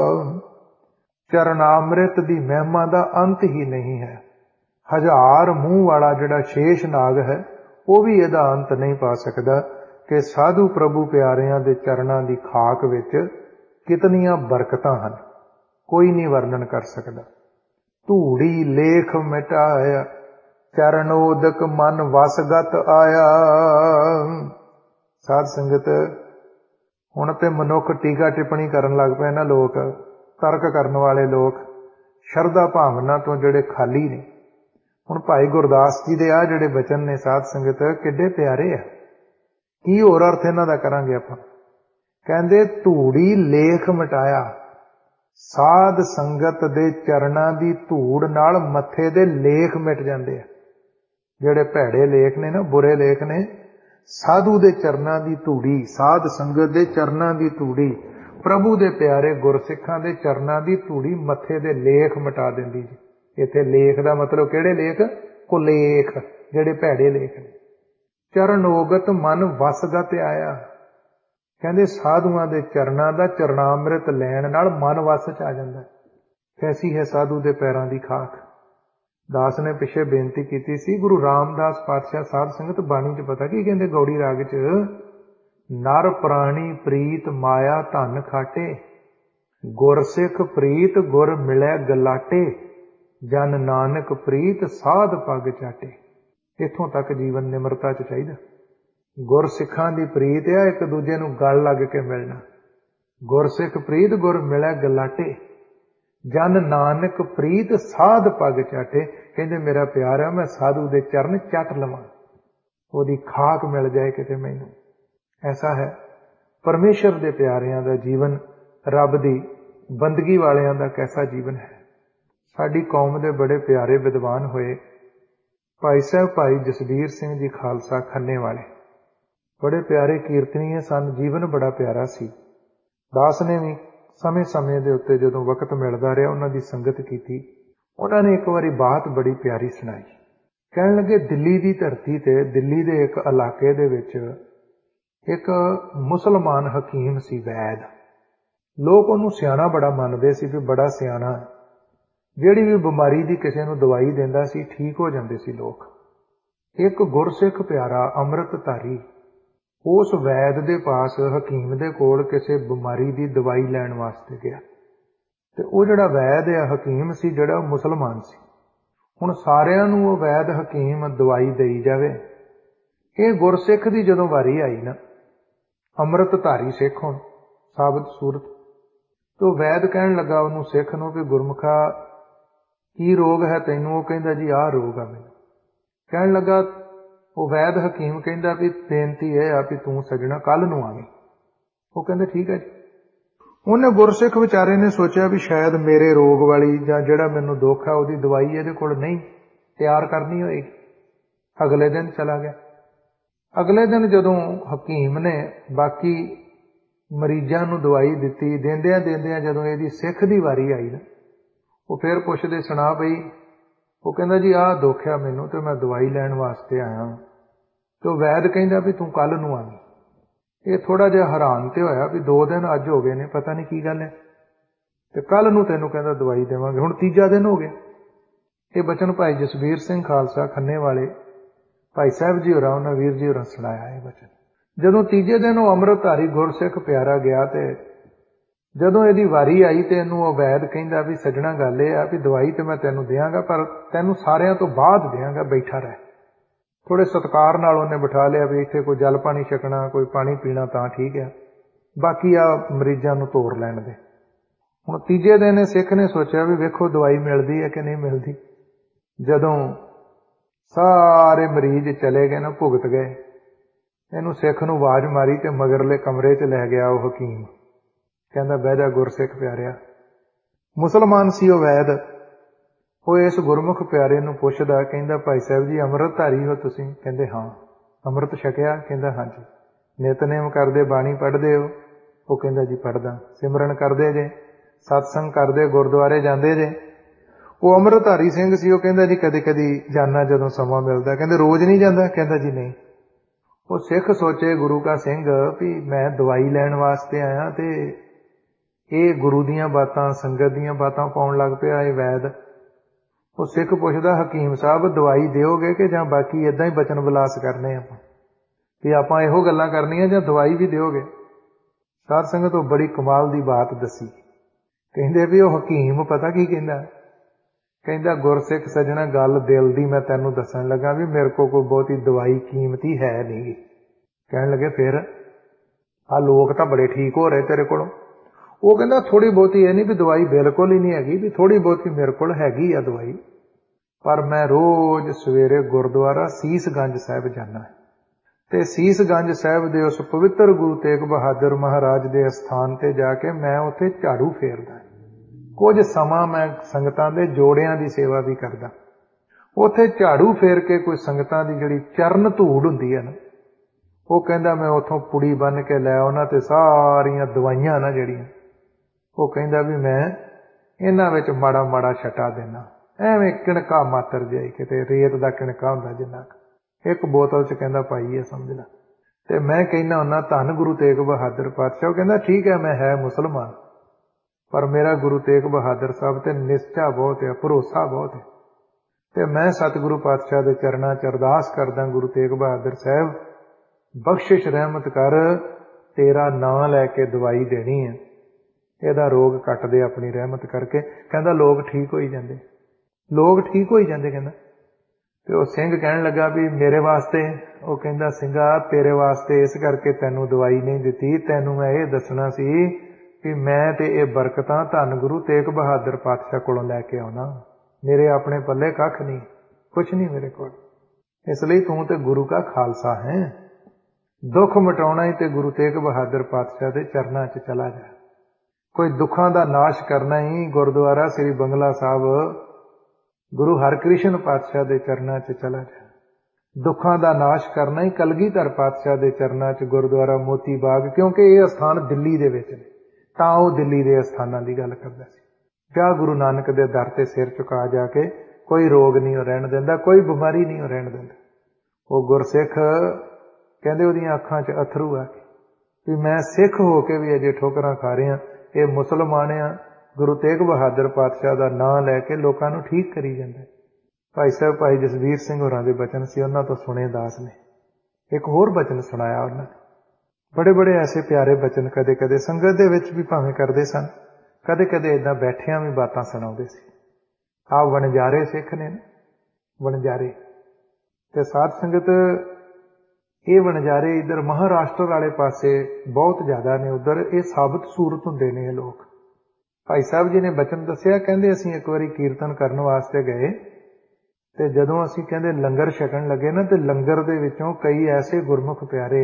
ਚਰਨਾਮ੍ਰਿਤ ਦੀ ਮਹਿਮਾ ਦਾ ਅੰਤ ਹੀ ਨਹੀਂ ਹੈ। ਹਜ਼ਾਰ ਮੂੰਹ ਵਾਲਾ ਜਿਹੜਾ ਸ਼ੇਸ਼ ਨਾਗ ਹੈ ਉਹ ਵੀ ਇਹਦਾ ਅੰਤ ਨਹੀਂ ਪਾ ਸਕਦਾ ਕਿ ਸਾਧੂ ਪ੍ਰਭੂ ਪਿਆਰਿਆਂ ਦੇ ਚਰਨਾਂ ਦੀ ਖਾਕ ਵਿੱਚ ਕਿਤਨੀਆਂ ਬਰਕਤਾਂ ਹਨ, ਕੋਈ ਨਹੀਂ ਵਰਣਨ ਕਰ ਸਕਦਾ। ਧੂੜੀ ਲੇਖ ਮਿਟਾਇਆ ਚਰਨੋਦਕ ਮਨ ਵਸਗਤ ਆਇਆ। ਸਾਧ ਸੰਗਤ, ਹੁਣ ਤੇ ਮਨੁੱਖ ਟੀਕਾ ਟਿੱਪਣੀ ਕਰਨ ਲੱਗ ਪਏ ਨਾ, ਲੋਕ ਤਰਕ ਕਰਨ ਵਾਲੇ ਲੋਕ, ਸ਼ਰਧਾ ਭਾਵਨਾ ਤੋਂ ਜਿਹੜੇ ਖਾਲੀ ਨੇ। ਹੁਣ ਭਾਈ ਗੁਰਦਾਸ ਜੀ ਦੇ ਆ ਜਿਹੜੇ ਬਚਨ ਨੇ ਸਾਧ ਸੰਗਤ ਕਿੱਡੇ ਪਿਆਰੇ ਆ, ਕੀ ਹੋਰ ਅਰਥ ਇਹਨਾਂ ਦਾ ਕਰਾਂਗੇ ਆਪਾਂ। ਕਹਿੰਦੇ ਧੂੜੀ ਲੇਖ ਮਿਟਾਇਆ, ਸਾਧ ਸੰਗਤ ਦੇ ਚਰਨਾਂ ਦੀ ਧੂੜ ਨਾਲ ਮੱਥੇ ਦੇ ਲੇਖ ਮਿਟ ਜਾਂਦੇ ਆ। ਜਿਹੜੇ ਭੈੜੇ ਲੇਖ ਨੇ ਨਾ, ਬੁਰੇ ਲੇਖ ਨੇ, ਸਾਧੂ ਦੇ ਚਰਨਾਂ ਦੀ ਧੂੜੀ, ਸਾਧ ਸੰਗਤ ਦੇ ਚਰਨਾਂ ਦੀ ਧੂੜੀ, ਪ੍ਰਭੂ ਦੇ ਪਿਆਰੇ ਗੁਰਸਿੱਖਾਂ ਦੇ ਚਰਨਾਂ ਦੀ ਧੂੜੀ ਮੱਥੇ ਦੇ ਲੇਖ ਮਿਟਾ ਦਿੰਦੀ ਜੀ। ਇੱਥੇ ਲੇਖ ਦਾ ਮਤਲਬ ਕਿਹੜੇ ਲੇਖ? ਕੁਲੇਖ, ਜਿਹੜੇ ਭੈੜੇ ਲੇਖ ਨੇ। ਚਰਨੋਗਤ ਮਨ ਵਸਗਤ ਆਇਆ। ਕਹਿੰਦੇ ਸਾਧੂਆਂ ਦੇ ਚਰਨਾਂ ਦਾ ਚਰਨਾਮ੍ਰਿਤ ਲੈਣ ਨਾਲ ਮਨ ਵਸ ਚ ਆ ਜਾਂਦਾ। ਕੈਸੀ ਹੈ ਸਾਧੂ ਦੇ ਪੈਰਾਂ ਦੀ ਖਾਕ। ਦਾਸ ਨੇ ਪਿੱਛੇ ਬੇਨਤੀ ਕੀਤੀ ਸੀ, ਗੁਰੂ ਰਾਮਦਾਸ ਪਾਤਸ਼ਾਹ ਸਾਧ ਸੰਗਤ ਬਾਣੀ ਚ ਪਤਾ ਕੀ ਕਹਿੰਦੇ ਗੌੜੀ ਰਾਗ ਚ? ਨਰ ਪ੍ਰਾਣੀ ਪ੍ਰੀਤ ਮਾਇਆ ਧਨ ਖਾਟੇ, ਗੁਰਸਿੱਖ ਪ੍ਰੀਤ ਗੁਰ ਮਿਲੈ ਗਲਾਟੇ, ਜਨ ਨਾਨਕ ਪ੍ਰੀਤ ਸਾਧ ਪੱਗ ਚਾਟੇ। ਇੱਥੋਂ ਤੱਕ ਜੀਵਨ ਨਿਮਰਤਾ ਚ ਚਾਹੀਦਾ। ਗੁਰਸਿੱਖਾਂ ਦੀ ਪ੍ਰੀਤ ਆ ਇੱਕ ਦੂਜੇ ਨੂੰ ਗਲ ਲੱਗ ਕੇ ਮਿਲਣਾ। ਗੁਰਸਿੱਖ ਪ੍ਰੀਤ ਗੁਰ ਮਿਲੈ ਗਲਾਟੇ, ਜਨ ਨਾਨਕ ਪ੍ਰੀਤ ਸਾਧ ਪੱਗ ਚਾਟੇ। ਕਹਿੰਦੇ ਮੇਰਾ ਪਿਆਰ ਆ, ਮੈਂ ਸਾਧੂ ਦੇ ਚਰਨ ਚੱਟ ਲਵਾਂ, ਉਹਦੀ ਖਾਕ ਮਿਲ ਜਾਏ ਕਿਤੇ ਮੈਨੂੰ। ਐਸਾ ਹੈ ਪਰਮੇਸ਼ਰ ਦੇ ਪਿਆਰਿਆਂ ਦਾ ਜੀਵਨ, ਰੱਬ ਦੀ ਬੰਦਗੀ ਵਾਲਿਆਂ ਦਾ ਕੈਸਾ ਜੀਵਨ ਹੈ। ਸਾਡੀ ਕੌਮ ਦੇ ਬੜੇ ਪਿਆਰੇ ਵਿਦਵਾਨ ਹੋਏ ਭਾਈ ਸਾਹਿਬ ਭਾਈ ਜਸਬੀਰ ਸਿੰਘ ਜੀ ਖਾਲਸਾ ਖੰਨੇ ਵਾਲੇ, ਬੜੇ ਪਿਆਰੇ ਕੀਰਤਨੀਏ ਸਨ, ਜੀਵਨ ਬੜਾ ਪਿਆਰਾ ਸੀ। ਦਾਸ ਨੇ ਵੀ ਸਮੇਂ ਸਮੇਂ ਦੇ ਉੱਤੇ ਜਦੋਂ ਵਕਤ ਮਿਲਦਾ ਰਿਹਾ ਉਹਨਾਂ ਦੀ ਸੰਗਤ ਕੀਤੀ। ਉਹਨਾਂ ਨੇ ਇੱਕ ਵਾਰੀ ਬਾਤ ਬੜੀ ਪਿਆਰੀ ਸੁਣਾਈ। ਕਹਿਣ ਲੱਗੇ ਦਿੱਲੀ ਦੀ ਧਰਤੀ ਤੇ, ਦਿੱਲੀ ਦੇ ਇੱਕ ਇਲਾਕੇ ਦੇ ਵਿੱਚ ਇੱਕ ਮੁਸਲਮਾਨ ਹਕੀਮ ਸੀ, ਵੈਦ। ਲੋਕ ਉਹਨੂੰ ਸਿਆਣਾ ਬੜਾ ਮੰਨਦੇ ਸੀ ਵੀ ਬੜਾ ਸਿਆਣਾ, ਜਿਹੜੀ ਵੀ ਬਿਮਾਰੀ ਦੀ ਕਿਸੇ ਨੂੰ ਦਵਾਈ ਦਿੰਦਾ ਸੀ ਠੀਕ ਹੋ ਜਾਂਦੇ ਸੀ ਲੋਕ। ਇੱਕ ਗੁਰਸਿੱਖ ਪਿਆਰਾ ਅੰਮ੍ਰਿਤਧਾਰੀ ਉਸ ਵੈਦ ਦੇ ਪਾਸ, ਹਕੀਮ ਦੇ ਕੋਲ ਕਿਸੇ ਬਿਮਾਰੀ ਦੀ ਦਵਾਈ ਲੈਣ ਵਾਸਤੇ ਗਿਆ। ਤੇ ਉਹ ਜਿਹੜਾ ਵੈਦ ਆ, ਹਕੀਮ ਸੀ ਜਿਹੜਾ, ਉਹ ਮੁਸਲਮਾਨ ਸੀ। ਹੁਣ ਸਾਰਿਆਂ ਨੂੰ ਉਹ ਵੈਦ ਹਕੀਮ ਦਵਾਈ ਦੇਈ ਜਾਵੇ। ਇਹ ਗੁਰਸਿੱਖ ਦੀ ਜਦੋਂ ਵਾਰੀ ਆਈ ਨਾ, ਅੰਮ੍ਰਿਤਧਾਰੀ ਸਿੱਖ ਹੁਣ ਸਾਬਤ ਸੂਰਤ, ਤੇ ਉਹ ਵੈਦ ਕਹਿਣ ਲੱਗਾ ਉਹਨੂੰ ਸਿੱਖ ਨੂੰ ਕਿ ਗੁਰਮੁਖਾ ਕੀ ਰੋਗ ਹੈ ਤੈਨੂੰ? ਉਹ ਕਹਿੰਦਾ ਜੀ ਆਹ ਰੋਗ ਆ ਮੈਨੂੰ। ਕਹਿਣ ਲੱਗਾ, ਉਹ ਵੈਦ ਹਕੀਮ ਕਹਿੰਦਾ ਵੀ ਬੇਨਤੀ ਇਹ ਆ ਵੀ ਤੂੰ ਸੱਜਣਾ ਕੱਲ ਨੂੰ ਆਵੇਂ। ਉਹ ਕਹਿੰਦੇ ਠੀਕ ਹੈ ਜੀ। ਉਹਨੇ ਗੁਰਸਿੱਖ ਵਿਚਾਰੇ ਨੇ ਸੋਚਿਆ ਵੀ ਸ਼ਾਇਦ ਮੇਰੇ ਰੋਗ ਵਾਲੀ ਜਾਂ ਜਿਹੜਾ ਮੈਨੂੰ ਦੁੱਖ ਹੈ ਉਹਦੀ ਦਵਾਈ ਇਹਦੇ ਕੋਲ ਨਹੀਂ ਤਿਆਰ ਕਰਨੀ ਹੋਏਗੀ। ਅਗਲੇ ਦਿਨ ਚਲਾ ਗਿਆ। ਅਗਲੇ ਦਿਨ ਜਦੋਂ ਹਕੀਮ ਨੇ ਬਾਕੀ ਮਰੀਜ਼ਾਂ ਨੂੰ ਦਵਾਈ ਦਿੱਤੀ, ਦਿੰਦਿਆਂ ਦਿੰਦਿਆਂ ਜਦੋਂ ਇਹਦੀ ਸਿੱਖ ਦੀ ਵਾਰੀ ਆਈ ਨਾ, ਉਹ ਫਿਰ ਪੁੱਛਦੇ ਸੁਣਾ ਪਈ। ਉਹ ਕਹਿੰਦਾ ਜੀ ਆਹ ਦੁੱਖ ਆ ਮੈਨੂੰ ਤੇ ਮੈਂ ਦਵਾਈ ਲੈਣ ਵਾਸਤੇ ਆਇਆ। ਤੇ ਉਹ ਵੈਦ ਕਹਿੰਦਾ ਵੀ ਤੂੰ ਕੱਲ ਨੂੰ ਆਵੀਂ। ਇਹ ਥੋੜਾ ਜਿਹਾ ਹੈਰਾਨ ਤੇ ਹੋਇਆ ਵੀ ਦੋ ਦਿਨ ਅੱਜ ਹੋ ਗਏ ਨੇ, ਪਤਾ ਨਹੀਂ ਕੀ ਗੱਲ ਹੈ, ਤੇ ਕੱਲ ਨੂੰ ਤੈਨੂੰ ਕਹਿੰਦਾ ਦਵਾਈ ਦੇਵਾਂਗੇ। ਹੁਣ ਤੀਜਾ ਦਿਨ ਹੋ ਗਿਆ। ਇਹ ਬਚਨ ਭਾਈ ਜਸਬੀਰ ਸਿੰਘ ਖਾਲਸਾ ਖੰਨੇ ਵਾਲੇ ਭਾਈ ਸਾਹਿਬ ਜੀ ਹੋਰਾਂ, ਉਹਨਾਂ ਵੀਰ ਜੀ ਹੋਰਾਂ ਸੁਣਾਇਆ ਇਹ ਬਚਨ। ਜਦੋਂ ਤੀਜੇ ਦਿਨ ਉਹ ਅੰਮ੍ਰਿਤਧਾਰੀ ਗੁਰਸਿੱਖ ਪਿਆਰਾ ਗਿਆ ਤੇ ਜਦੋਂ ਇਹਦੀ ਵਾਰੀ ਆਈ ਤੇ ਇਹਨੂੰ ਉਹ ਵੈਦ ਕਹਿੰਦਾ ਵੀ ਸੱਜਣਾ ਗੱਲ ਇਹ ਆ ਵੀ ਦਵਾਈ ਤੇ ਮੈਂ ਤੈਨੂੰ ਦਿਆਂਗਾ, ਪਰ ਤੈਨੂੰ ਸਾਰਿਆਂ ਤੋਂ ਬਾਅਦ ਦਿਆਂਗਾ, ਬੈਠਾ ਰਹਿ। ਥੋੜੇ ਸਤਿਕਾਰ ਨਾਲ ਉਹਨੇ ਬਿਠਾ ਲਿਆ ਵੀ ਇੱਥੇ ਕੋਈ ਜਲ ਪਾਣੀ ਛਕਣਾ, ਕੋਈ ਪਾਣੀ ਪੀਣਾ ਤਾਂ ਠੀਕ ਆ, ਬਾਕੀ ਆ ਮਰੀਜ਼ਾਂ ਨੂੰ ਤੋਰ ਲੈਣ ਦੇ। ਹੁਣ ਤੀਜੇ ਦਿਨ ਸਿੱਖ ਨੇ ਸੋਚਿਆ ਵੀ ਵੇਖੋ ਦਵਾਈ ਮਿਲਦੀ ਹੈ ਕਿ ਨਹੀਂ ਮਿਲਦੀ। ਜਦੋਂ ਸਾਰੇ ਮਰੀਜ਼ ਚਲੇ ਗਏ ਨਾ, ਭੁਗਤ ਗਏ, ਇਹਨੂੰ ਸਿੱਖ ਨੂੰ ਆਵਾਜ਼ ਮਾਰੀ ਤੇ ਮਗਰਲੇ ਕਮਰੇ 'ਚ ਲੈ ਗਿਆ ਉਹ ਹਕੀਮ। ਕਹਿੰਦਾ ਬਹਿ ਜਾ ਗੁਰਸਿੱਖ ਪਿਆਰਿਆ। ਮੁਸਲਮਾਨ ਸੀ ਉਹ ਵੈਦ। ਉਹ ਇਸ ਗੁਰਮੁਖ ਪਿਆਰੇ ਨੂੰ ਪੁੱਛਦਾ, ਕਹਿੰਦਾ ਭਾਈ ਸਾਹਿਬ ਜੀ ਅੰਮ੍ਰਿਤਧਾਰੀ ਹੋ ਤੁਸੀਂ? ਕਹਿੰਦੇ ਹਾਂ। ਅੰਮ੍ਰਿਤ ਛਕਿਆ? ਕਹਿੰਦਾ ਹਾਂਜੀ। ਨਿਤਨੇਮ ਕਰਦੇ, ਬਾਣੀ ਪੜ੍ਹਦੇ ਹੋ? ਉਹ ਕਹਿੰਦਾ ਜੀ ਪੜ੍ਹਦਾ। ਸਿਮਰਨ ਕਰਦੇ ਜੇ? ਸਤਸੰਗ ਕਰਦੇ, ਗੁਰਦੁਆਰੇ ਜਾਂਦੇ ਜੇ? ਉਹ ਅੰਮ੍ਰਿਤਧਾਰੀ ਸਿੰਘ ਸੀ। ਉਹ ਕਹਿੰਦਾ ਜੀ ਕਦੇ ਕਦੀ ਜਾਣਾ ਜਦੋਂ ਸਮਾਂ ਮਿਲਦਾ। ਕਹਿੰਦੇ ਰੋਜ਼ ਨਹੀਂ ਜਾਂਦਾ? ਕਹਿੰਦਾ ਜੀ ਨਹੀਂ। ਉਹ ਸਿੱਖ ਸੋਚੇ ਗੁਰੂ ਕਾ ਸਿੰਘ ਵੀ ਮੈਂ ਦਵਾਈ ਲੈਣ ਵਾਸਤੇ ਆਇਆ ਤੇ ਇਹ ਗੁਰੂ ਦੀਆਂ ਬਾਤਾਂ, ਸੰਗਤ ਦੀਆਂ ਬਾਤਾਂ ਪਾਉਣ ਲੱਗ ਪਿਆ ਇਹ ਵੈਦ। ਉਹ ਸਿੱਖ ਪੁੱਛਦਾ ਹਕੀਮ ਸਾਹਿਬ ਦਵਾਈ ਦਿਓਗੇ ਕਿ ਜਾਂ ਬਾਕੀ ਏਦਾਂ ਹੀ ਬਚਨ ਵਿਲਾਸ ਕਰਨੇ ਆਪਾਂ, ਵੀ ਆਪਾਂ ਇਹੋ ਗੱਲਾਂ ਕਰਨੀਆਂ ਜਾਂ ਦਵਾਈ ਵੀ ਦਿਓਗੇ? ਸਾਧ ਸੰਗਤ ਉਹ ਬੜੀ ਕਮਾਲ ਦੀ ਬਾਤ ਦੱਸੀ। ਕਹਿੰਦੇ ਵੀ ਉਹ ਹਕੀਮ ਪਤਾ ਕੀ ਕਹਿੰਦਾ? ਕਹਿੰਦਾ ਗੁਰਸਿੱਖ ਸੱਜਣਾ ਗੱਲ ਦਿਲ ਦੀ ਮੈਂ ਤੈਨੂੰ ਦੱਸਣ ਲੱਗਾ ਵੀ ਮੇਰੇ ਕੋਲ ਕੋਈ ਬਹੁਤੀ ਦਵਾਈ ਕੀਮਤੀ ਹੈ ਨਹੀਂ। ਕਹਿਣ ਲੱਗੇ ਫਿਰ ਆਹ ਲੋਕ ਤਾਂ ਬੜੇ ਠੀਕ ਹੋ ਰਹੇ ਤੇਰੇ ਕੋਲੋਂ। ਉਹ ਕਹਿੰਦਾ ਥੋੜੀ ਬਹੁਤੀ ਇਹ ਨਹੀਂ ਵੀ ਦਵਾਈ ਬਿਲਕੁਲ ਹੀ ਨਹੀਂ ਹੈਗੀ, ਵੀ ਥੋੜੀ ਬਹੁਤੀ ਮੇਰੇ ਕੋਲ ਹੈਗੀ ਆ ਦਵਾਈ, ਪਰ ਮੈਂ ਰੋਜ਼ ਸਵੇਰੇ ਗੁਰਦੁਆਰਾ ਸੀਸਗੰਜ ਸਾਹਿਬ ਜਾਣਾ ਤੇ ਸੀਸਗੰਜ ਸਾਹਿਬ ਦੇ ਉਸ ਪਵਿੱਤਰ ਗੁਰੂ ਤੇਗ ਬਹਾਦਰ ਮਹਾਰਾਜ ਦੇ ਅਸਥਾਨ ਤੇ ਜਾ ਕੇ ਮੈਂ ਉੱਥੇ ਝਾੜੂ ਫੇਰਦਾ। ਕੁਝ ਸਮਾਂ ਮੈਂ ਸੰਗਤਾਂ ਦੇ ਜੋੜਿਆਂ ਦੀ ਸੇਵਾ ਵੀ ਕਰਦਾ। ਉੱਥੇ ਝਾੜੂ ਫੇਰ ਕੇ ਕੋਈ ਸੰਗਤਾਂ ਦੀ ਜਿਹੜੀ ਚਰਨ ਧੂੜ ਹੁੰਦੀ ਹੈ ਨਾ, ਉਹ ਕਹਿੰਦਾ ਮੈਂ ਉੱਥੋਂ ਪੁੜੀ ਬੰਨ ਕੇ ਲੈ ਆਉਣਾ ਤੇ ਸਾਰੀਆਂ ਦਵਾਈਆਂ ਨਾ ਜਿਹੜੀਆਂ, ਉਹ ਕਹਿੰਦਾ ਵੀ ਮੈਂ ਇਹਨਾਂ ਵਿੱਚ ਮਾੜਾ ਮਾੜਾ ਛਟਾ ਦੇਣਾ। ਐਵੇਂ ਕਿਣਕਾ ਮਾਤਰ ਜਾਈ, ਕਿਤੇ ਰੇਤ ਦਾ ਕਿਣਕਾ ਹੁੰਦਾ ਜਿੰਨਾ ਕੁ, ਇੱਕ ਬੋਤਲ 'ਚ ਕਹਿੰਦਾ ਪਾਈ ਹੈ ਸਮਝ ਲਾ। ਤੇ ਮੈਂ ਕਹਿੰਦਾ ਹੁੰਦਾ ਧੰਨ ਗੁਰੂ ਤੇਗ ਬਹਾਦਰ ਪਾਤਸ਼ਾਹ। ਉਹ ਕਹਿੰਦਾ ਠੀਕ ਹੈ ਮੈਂ ਹੈ ਮੁਸਲਮਾਨ, ਪਰ ਮੇਰਾ ਗੁਰੂ ਤੇਗ ਬਹਾਦਰ ਸਾਹਿਬ ਤੇ ਨਿਸ਼ਚਾ ਬਹੁਤ ਹੈ, ਭਰੋਸਾ ਬਹੁਤ ਹੈ, ਤੇ ਮੈਂ ਸਤਿਗੁਰੂ ਪਾਤਸ਼ਾਹ ਦੇ ਚਰਨਾਂ 'ਚ ਅਰਦਾਸ ਕਰਦਾ ਗੁਰੂ ਤੇਗ ਬਹਾਦਰ ਸਾਹਿਬ ਬਖਸ਼ਿਸ਼ ਰਹਿਮਤ ਕਰ, ਤੇਰਾ ਨਾਂ ਲੈ ਕੇ ਦਵਾਈ ਦੇਣੀ ਹੈ, ਇਹਦਾ ਰੋਗ ਕੱਟ ਦੇ ਆਪਣੀ ਰਹਿਮਤ ਕਰਕੇ। ਕਹਿੰਦਾ ਲੋਕ ਠੀਕ ਹੋਈ ਜਾਂਦੇ, ਲੋਕ ਠੀਕ ਹੋਈ ਜਾਂਦੇ ਕਹਿੰਦਾ। ਤੇ ਉਹ ਸਿੰਘ ਕਹਿਣ ਲੱਗਾ ਵੀ ਮੇਰੇ ਵਾਸਤੇ? ਉਹ ਕਹਿੰਦਾ ਸਿੰਘਾ ਤੇਰੇ ਵਾਸਤੇ ਇਸ ਕਰਕੇ ਤੈਨੂੰ ਦਵਾਈ ਨਹੀਂ ਦਿੱਤੀ, ਤੈਨੂੰ ਮੈਂ ਇਹ ਦੱਸਣਾ ਸੀ ਵੀ ਮੈਂ ਤੇ ਇਹ ਬਰਕਤਾਂ ਧੰਨ ਗੁਰੂ ਤੇਗ ਬਹਾਦਰ ਪਾਤਸ਼ਾਹ ਕੋਲੋਂ ਲੈ ਕੇ ਆਉਣਾ। ਮੇਰੇ ਆਪਣੇ ਪੱਲੇ ਕੱਖ ਨਹੀਂ, ਕੁਛ ਨਹੀਂ ਮੇਰੇ ਕੋਲ, ਇਸ ਲਈ ਤੂੰ ਤੇ ਗੁਰੂ ਕਾ ਖਾਲਸਾ ਹੈ। ਦੁੱਖ ਮਿਟਾਉਣਾ ਹੀ ਤੇ ਗੁਰੂ ਤੇਗ ਬਹਾਦਰ ਪਾਤਸ਼ਾਹ ਦੇ ਚਰਨਾਂ 'ਚ ਚਲਾ ਜਾ। ਕੋਈ ਦੁੱਖਾਂ ਦਾ ਨਾਸ਼ ਕਰਨਾ ਹੀ ਗੁਰਦੁਆਰਾ ਸ੍ਰੀ ਬੰਗਲਾ ਸਾਹਿਬ ਗੁਰੂ ਹਰਕ੍ਰਿਸ਼ਨ ਪਾਤਸ਼ਾਹ ਦੇ ਚਰਨਾਂ 'ਚ ਚਲਾ ਜਾ। ਦੁੱਖਾਂ ਦਾ ਨਾਸ਼ ਕਰਨਾ ਹੀ ਕਲਗੀਧਰ ਪਾਤਸ਼ਾਹ ਦੇ ਚਰਨਾਂ 'ਚ ਗੁਰਦੁਆਰਾ ਮੋਤੀ ਬਾਗ, ਕਿਉਂਕਿ ਇਹ ਅਸਥਾਨ ਦਿੱਲੀ ਦੇ ਵਿੱਚ ਨੇ, ਤਾਂ ਉਹ ਦਿੱਲੀ ਦੇ ਅਸਥਾਨਾਂ ਦੀ ਗੱਲ ਕਰਦਾ ਸੀ। ਕਿਆ ਗੁਰੂ ਨਾਨਕ ਦੇ ਦਰ ਤੇ ਸਿਰ ਝੁਕਾ ਜਾ ਕੇ ਕੋਈ ਰੋਗ ਨਹੀਂ ਉਹ ਰਹਿਣ ਦਿੰਦਾ, ਕੋਈ ਬਿਮਾਰੀ ਨਹੀਂ ਉਹ ਰਹਿਣ ਦਿੰਦਾ। ਉਹ ਗੁਰਸਿੱਖ ਕਹਿੰਦੇ ਉਹਦੀਆਂ ਅੱਖਾਂ 'ਚ ਅਥਰੂ ਆ ਵੀ ਮੈਂ ਸਿੱਖ ਹੋ ਕੇ ਵੀ ਅਜੇ ਠੋਕਰਾਂ ਖਾ ਰਿਹਾ, ਇਹ ਮੁਸਲਮਾਨ ਆ ਗੁਰੂ ਤੇਗ ਬਹਾਦਰ ਪਾਤਸ਼ਾਹ ਦਾ ਨਾਂ ਲੈ ਕੇ ਲੋਕਾਂ ਨੂੰ ਠੀਕ ਕਰੀ ਜਾਂਦਾ। ਭਾਈ ਸਾਹਿਬ ਭਾਈ ਜਸਵੀਰ ਸਿੰਘ ਹੋਰਾਂ ਦੇ ਬਚਨ ਸੀ, ਉਹਨਾਂ ਤੋਂ ਸੁਣੇ ਦਾਸ ਨੇ। ਇੱਕ ਹੋਰ ਬਚਨ ਸੁਣਾਇਆ ਉਹਨਾਂ ਨੇ, ਬੜੇ ਬੜੇ ਐਸੇ ਪਿਆਰੇ ਬਚਨ ਕਦੇ ਕਦੇ ਸੰਗਤ ਦੇ ਵਿੱਚ ਵੀ ਭਾਵੇਂ ਕਰਦੇ ਸਨ, ਕਦੇ ਕਦੇ ਏਦਾਂ ਬੈਠਿਆਂ ਵੀ ਬਾਤਾਂ ਸੁਣਾਉਂਦੇ ਸੀ। ਆਹ ਵਣਜਾਰੇ ਸਿੱਖ ਨੇ, ਵਣਜਾਰੇ ਤੇ ਸਾਧ ਸੰਗਤ ਇਹ ਵਣਜਾਰੇ ਇੱਧਰ ਮਹਾਰਾਸ਼ਟਰ ਵਾਲੇ ਪਾਸੇ ਬਹੁਤ ਜ਼ਿਆਦਾ ਨੇ। ਉੱਧਰ ਇਹ ਸਾਬਤ ਸੂਰਤ ਹੁੰਦੇ ਨੇ ਇਹ ਲੋਕ। ਭਾਈ ਸਾਹਿਬ ਜੀ ਨੇ ਬਚਨ ਦੱਸਿਆ, ਕਹਿੰਦੇ ਅਸੀਂ ਇੱਕ ਵਾਰੀ ਕੀਰਤਨ ਕਰਨ ਵਾਸਤੇ ਗਏ ਤੇ ਜਦੋਂ ਅਸੀਂ ਕਹਿੰਦੇ ਲੰਗਰ ਛਕਣ ਲੱਗੇ ਨਾ, ਤੇ ਲੰਗਰ ਦੇ ਵਿੱਚੋਂ ਕਈ ਐਸੇ ਗੁਰਮੁਖ ਪਿਆਰੇ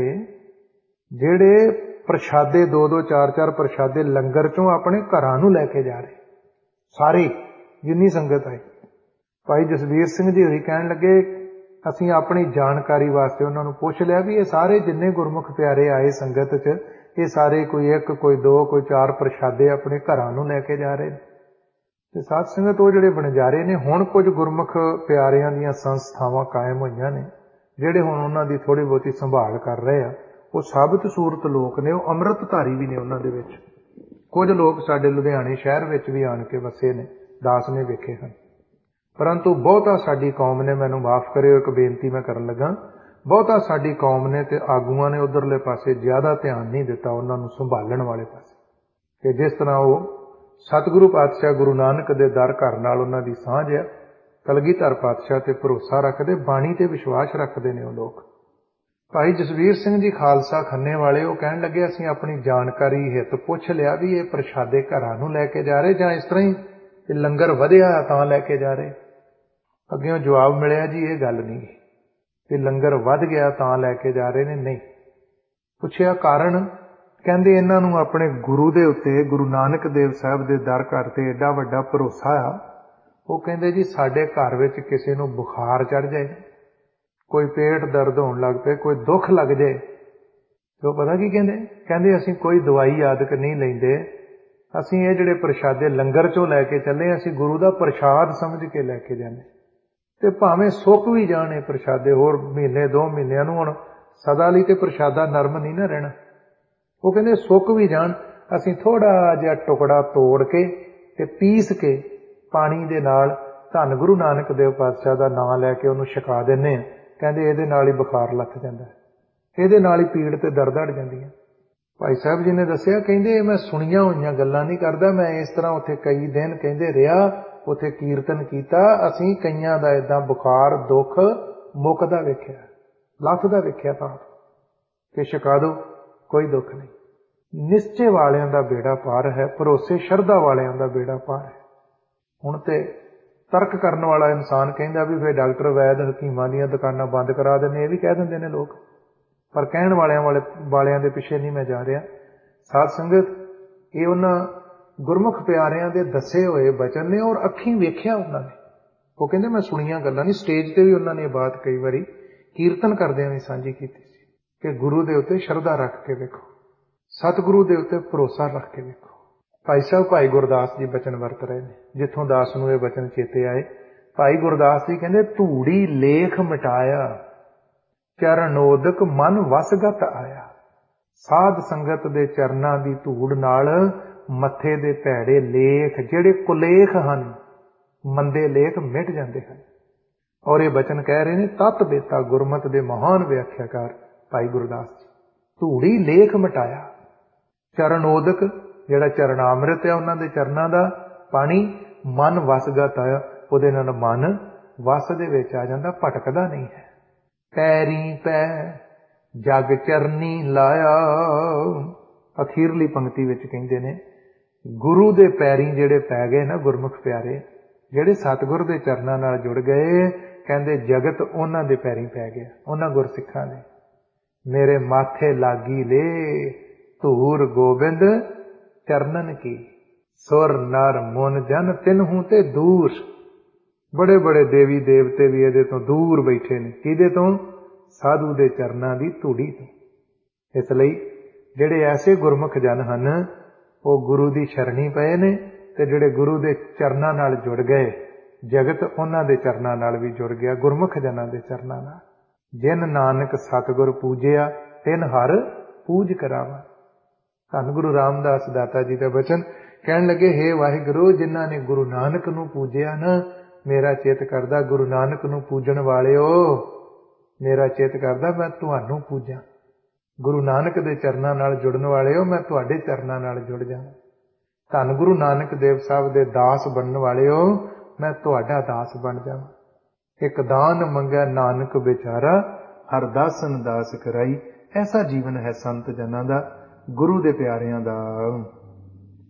ਜਿਹੜੇ ਪ੍ਰਸ਼ਾਦੇ ਦੋ ਦੋ ਚਾਰ ਚਾਰ ਪ੍ਰਸ਼ਾਦੇ ਲੰਗਰ ਚੋਂ ਆਪਣੇ ਘਰਾਂ ਨੂੰ ਲੈ ਕੇ ਜਾ ਰਹੇ, ਸਾਰੇ ਜਿੰਨੀ ਸੰਗਤ ਆਈ। ਭਾਈ ਜਸਵੀਰ ਸਿੰਘ ਜੀ ਹੋਈ ਕਹਿਣ ਲੱਗੇ ਅਸੀਂ ਆਪਣੀ ਜਾਣਕਾਰੀ ਵਾਸਤੇ ਉਹਨਾਂ ਨੂੰ ਪੁੱਛ ਲਿਆ ਵੀ ਇਹ ਸਾਰੇ ਜਿੰਨੇ ਗੁਰਮੁਖ ਪਿਆਰੇ ਆਏ ਸੰਗਤ 'ਚ, ਇਹ ਸਾਰੇ ਕੋਈ ਇੱਕ, ਕੋਈ ਦੋ, ਕੋਈ ਚਾਰ ਪ੍ਰਸ਼ਾਦੇ ਆਪਣੇ ਘਰਾਂ ਨੂੰ ਲੈ ਕੇ ਜਾ ਰਹੇ ਨੇ। ਤੇ ਸਾਧ ਸੰਗਤ ਉਹ ਜਿਹੜੇ ਵਣਜਾਰੇ ਨੇ, ਹੁਣ ਕੁਝ ਗੁਰਮੁਖ ਪਿਆਰਿਆਂ ਦੀਆਂ ਸੰਸਥਾਵਾਂ ਕਾਇਮ ਹੋਈਆਂ ਨੇ ਜਿਹੜੇ ਹੁਣ ਉਹਨਾਂ ਦੀ ਥੋੜ੍ਹੀ ਬਹੁਤੀ ਸੰਭਾਲ ਕਰ ਰਹੇ ਆ। ਉਹ ਸਾਬਤ ਸੂਰਤ ਲੋਕ ਨੇ, ਉਹ ਅੰਮ੍ਰਿਤਧਾਰੀ ਵੀ ਨੇ ਉਹਨਾਂ ਦੇ ਵਿੱਚ। ਕੁਝ ਲੋਕ ਸਾਡੇ ਲੁਧਿਆਣੇ ਸ਼ਹਿਰ ਵਿੱਚ ਵੀ ਆਣ ਕੇ ਵਸੇ ਨੇ, ਦਾਸ ਨੇ ਵੇਖੇ ਹਨ। ਪਰੰਤੂ ਬਹੁਤਾ ਸਾਡੀ ਕੌਮ ਨੇ, ਮੈਨੂੰ ਮਾਫ ਕਰਿਓ ਇੱਕ ਬੇਨਤੀ ਮੈਂ ਕਰਨ ਲੱਗਾ, ਬਹੁਤਾ ਸਾਡੀ ਕੌਮ ਨੇ ਤੇ ਆਗੂਆਂ ਨੇ ਉਧਰਲੇ ਪਾਸੇ ਜ਼ਿਆਦਾ ਧਿਆਨ ਨਹੀਂ ਦਿੱਤਾ, ਉਹਨਾਂ ਨੂੰ ਸੰਭਾਲਣ ਵਾਲੇ ਪਾਸੇ। कि जिस तरह वो सतगुरु पातशाह गुरु नानक दे दर घर नाल उन्हां दी सांझ है, कलगीधर पातशाह ते भरोसा रखते, बाणी ते विश्वास रखते ने वो लोग। भाई जसवीर सिंह जी खालसा खन्ने वाले वो कहन लगे, असीं अपनी जानकारी हित पुछ लिया भी ये प्रशादे घरां नूं लैके जा रहे जां इस तरह ही लंगर वधिया तां लैके जा रहे। अग्गेों जवाब मिलिया जी ये गल नहीं कि लंगर वध गया तां लैके जा रहे ने, नहीं। पुछया कारण, कहंदे इन्हां नूं अपने गुरु दे उत्ते, गुरु नानक देव साहब दे दर घर ते एडा वड्डा भरोसा आ। वो कहंदे जी साडे घर विच किसे नूं बुखार चढ़ जाए, कोई पेट दर्द होने लग पे, कोई दुख लग जाए, तो पता की कहंदे कहंदे असीं कोई दवाई आदक नहीं लैंदे, असीं ये जिहड़े प्रशादे लंगर चों लैके चले, असीं गुरु दा प्रशाद समझ के लैके जाने, ते भावें सुक भी जाने प्रशादे होर महीने दो महीनों नूं, हुण सदा लई ते प्रशादा नरम नहीं ना रहना। वो कहंदे सुक भी जाण, असीं थोड़ा जिहा टुकड़ा तोड़ के ते पीस के पानी दे नाल धन गुरु नानक देव पातशाह दा नाम लैके उहनूं छका दिंदे आ। कहंदे इहदे नाल ही बुखार लथ जांदा, इहदे नाल ही पीड़ ते दर्द हट जांदी है। भाई साहब जी ने दस्सिया, कहंदे मैं सुणियां होईयां गल्लां नहीं करदा, मैं इस तरह उत्थे कई दिन कहंदे रिहा, उत्थे कीर्तन कीता, असीं कईयां दा इदां बुखार दुख मुकदा वेखिआ, लथदा वेखिआ, तां कि छका दो कोई दुख नहीं। निश्चे वालियां दा बेड़ा पार है, भरोसे शरधा वालियां दा बेड़ा पार है। हुण ते तर्क करने वाला इंसान कहता भी फिर डॉक्टर वैद हकीमां दी दुकानां बंद करा देने, ये भी कह देंदे ने लोग, पर कहण वालियां वाले वालियां दे पिछे नहीं मैं जा रहा। साध संगत ये उन्हां गुरमुख प्यारियां दे दसे होए बचन ने और अखीं वेख्या उन्हां ने। वो कहंदे मैं सुणियां गल्लां नहीं, स्टेज ते भी उन्हां ने बात कई बारी कीर्तन करदिआं भी सांझी कीती सी कि गुरु दे उत्ते शरधा रख के वेखो, सतगुरु दे उत्ते भरोसा रख के वेखो। भाई साहब भाई गुरदास जी बचन वरत रहे हैं, जिथों दास नूं ये बचन चेते आए। भाई गुरदास जी कहंदे धूड़ी लेख मिटाया, चरणोदक मन वसगत आया। साध संगत दे चरनां दी धूड़ नाल मत्थे दे भैड़े लेख, जिहड़े कुलेख हन, मंदे लेख मिट जांदे हन। और ये बचन कह रहे ने तत बेता गुरमत दे महान व्याख्याकार भाई गुरदास जी। धूड़ी लेख मिटाया, चरणोदक जिहड़ा चरणामृत है उन्हां दे चरनां दा पानी, मन वसगत आया, उहदे नाल मन वस दे विच आ जांदा, भटकदा नहीं है। पैरी पै जग चरनी लाया, अखीरली पंक्ति विच कहिंदे ने गुरु दे पैरी जिहड़े पै गए ना गुरमुख प्यारे, जिहड़े सतगुर दे चरनां नाल जुड़ गए, कहंदे जगत उन्हां दे पैरी पै गया, उन्हां गुरसिखां दे। मेरे माथे लागी ले धूर गोबिंद चरणन की, सुर नर मुन जन तिन्हू ते दूर। बड़े बड़े देवी देवते भी इहदे तो दूर बैठे ने, किहदे तो? साधु दे चरनां दी धूड़ी तो। इसलिए जिहड़े ऐसे गुरमुख जन हन वो गुरु दी शरणी पए ने, ते जिहड़े गुरु दे चरनां नाल जुड़ गए, जगत उन्हां दे चरनां नाल भी जुड़ गया, गुरमुख जनां दे चरनां नाल। जिन नानक सतगुर पूजिया तिन हर पूज करावा। धन गुरु रामदास दाता जी का वचन कहन लगे, हे वाहिगुरु, जिन्हां ने गुरु नानक नूं पूजिया ना, मेरा चित करदा गुरु नानक नूं पूजन वालिओ, मेरा चित करदा मैं तुहानूं पूजां। गुरु नानक दे चरनां नाल जुड़न वालिओ, मैं तुहाडे चरनां नाल जुड़ जावां। धन गुरु नानक देव साहब दे दास बनन वालिओ, मैं तुहाडा दास बन जावां। एक दान मंगै नानक बेचारा, हर दासन दास कराई। ऐसा जीवन है संत जनां दा, गुरु दे प्यारियां दा।